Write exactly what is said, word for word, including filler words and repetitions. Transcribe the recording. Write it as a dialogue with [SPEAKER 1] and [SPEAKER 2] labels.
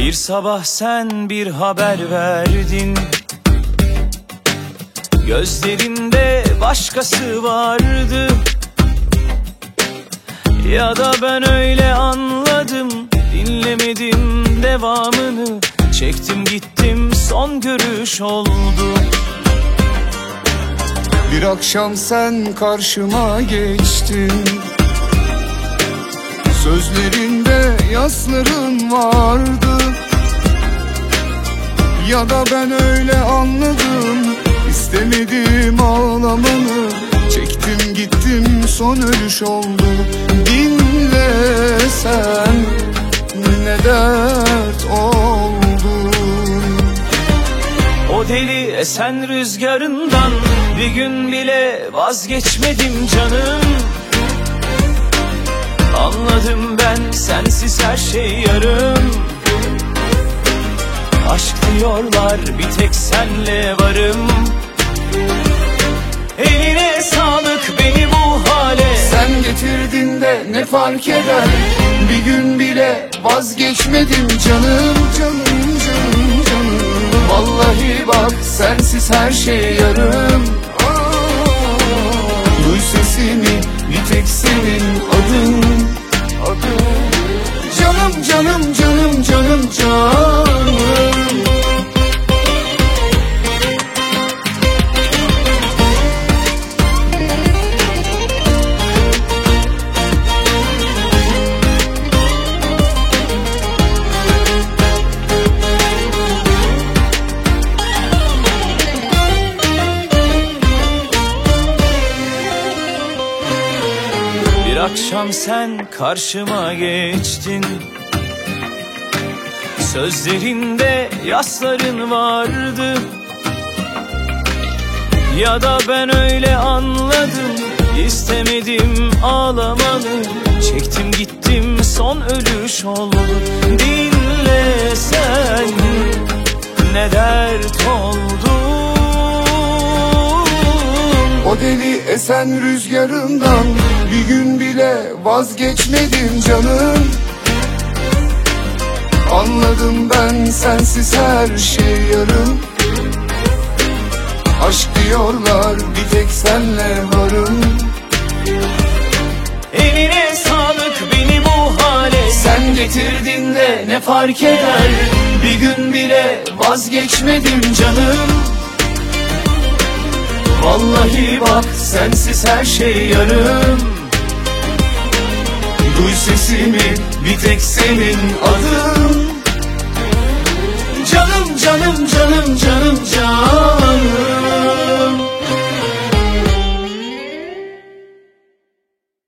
[SPEAKER 1] Bir sabah sen bir haber verdin, gözlerinde başkası vardı. Ya da ben öyle anladım, dinlemedim devamını. Çektim gittim, son görüş oldu.
[SPEAKER 2] Bir akşam sen karşıma geçtin, sözlerinde yasların vardı. Ya da ben öyle anladım, istemedim ağlamanı. Çektim gittim, son ölüş oldu. Dinle sen, ne dert oldun.
[SPEAKER 1] O deli esen rüzgarından bir gün bile vazgeçmedim canım. Anladım ben, sensiz her şey yarım. Aşk diyorlar, bir tek senle varım. Eline sağlık beni bu hale
[SPEAKER 2] sen getirdin de ne fark eder? Bir gün bile vazgeçmedim canım, canım, canım, canım. Vallahi bak, sensiz her şey yarım. Duy sesimi, bir tek senin adın, adın. Canım, canım, canım, canım, canım.
[SPEAKER 1] Bir akşam sen karşıma geçtin, sözlerinde yasların vardı. Ya da ben öyle anladım, istemedim ağlamanı. Çektim gittim, son ölüş oldu. Dinle sen, ne dert oldu.
[SPEAKER 2] O deli esen rüzgarından bir gün bile vazgeçmedim canım. Anladım ben, sensiz her şey yarım. Aşk diyorlar, bir tek senle varım.
[SPEAKER 1] Eline sağlık beni bu hale sen getirdin de ne fark eder? Bir gün bile vazgeçmedim canım. Vallahi bak, sensiz her şey yarım. Duy sesimi, bir tek senin adın. Canım, canım, canım, canım, canım.